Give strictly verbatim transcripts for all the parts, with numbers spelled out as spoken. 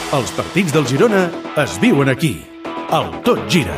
Els partits del Girona es viuen aquí. El Tot Gira.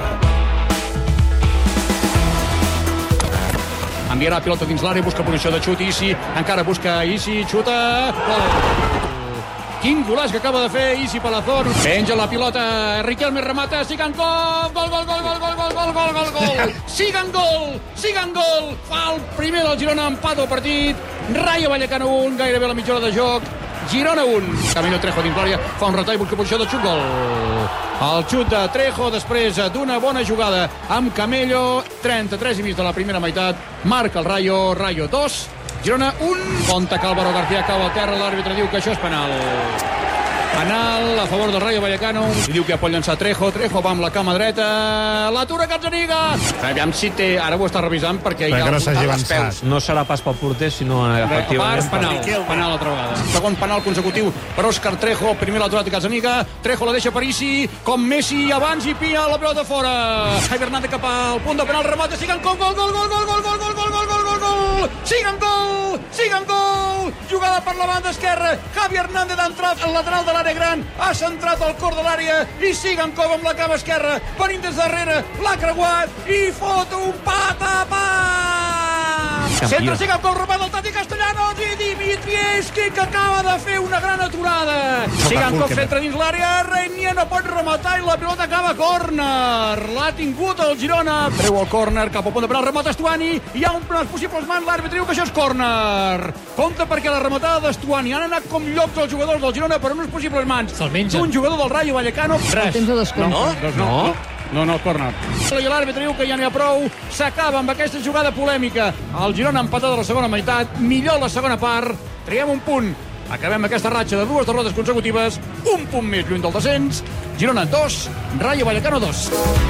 Enviarà la pilota dins l'àrea, busca posició de xut, Isi, encara busca Isi, xuta... Gol! Quin golaç que acaba de fer Isi Palazón. Penja la pilota, Riquelme remata, Sigankov, gol, gol, gol, gol, gol, gol, gol, gol, gol, gol, Sigangol, Sigangol, fa el primer del Girona, empat el partit, Rayo Vallecano un, gairebé a la mitja hora de joc, Girona un. Camino Trejo dins l'àrea, fa un retall, busca posició de xut, gol. El xut de Trejo després d'una bona jugada amb Camello, trenta-tres i mig de la primera meitat, marca el Rayo, Rayo dos, Girona un. Compte que Álvaro García cau a terra, l'àrbitre diu que això és penal. Penal a favor del Rayo Vallecano. I diu que ja pot llançar Trejo. Trejo va amb la cama dreta. L'atura Gazzaniga. Aviam si té... Ara ho està revisant perquè hi ha no s'hagi als peus. No serà pas pel porter, sinó efectivament... Penal, penal altra vegada. Segon penal consecutiu per Òscar Trejo. Primer l'aturat de Gazzaniga. Trejo la deixa per Isi. Com Messi abans i pia la pelota fora. Javi Hernández cap al punt de penal. Remata. Sigankov. Gol, gol, gol, gol, gol, gol, gol, gol, gol, gol, gol, gol. Sigankov. Sigankov. Jugada per la banda esquerra. Javi Hernández ha entrat al lateral de l'àrea gran. Ha centrat al cor de l'àrea i Sigankov amb la cama esquerra venint des darrere, l'ha creuat i fot un patapam! Centre Sigankov, robat del Tati Castellanos i Dimitrievski que acaba de fer una gran aturada. Sigankov centra dins l'àrea, Reinier no pot rematar i la pilota acaba a córner. L'ha tingut el Girona. Treu el córner cap al punt de penal, remata Estuani, hi ha unes possibles mans, l'àrbitre diu que això és córner. Compte perquè la rematada d'Estuani han anat com llocs els jugadors del Girona per unes possibles mans. Un jugador del Rayo Vallecano. Res. Temps de descompte. No? No. No, no, corner. I l'àrbitre diu que ja n'hi ha prou. S'acaba amb aquesta jugada polèmica. El Girona empatat a la segona meitat. Millor la segona part. Traiem un punt. Acabem aquesta ratxa de dues derrotes consecutives. Un punt més lluny del descens. Girona dos, Rayo Vallecano dos.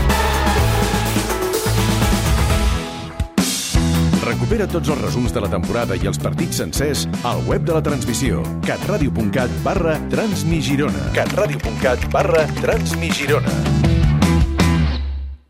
Recupera tots els resums de la temporada i els partits sencers al web de la transmissió catradio punt cat barra Transmigirona. catradio punt cat barra Transmigirona.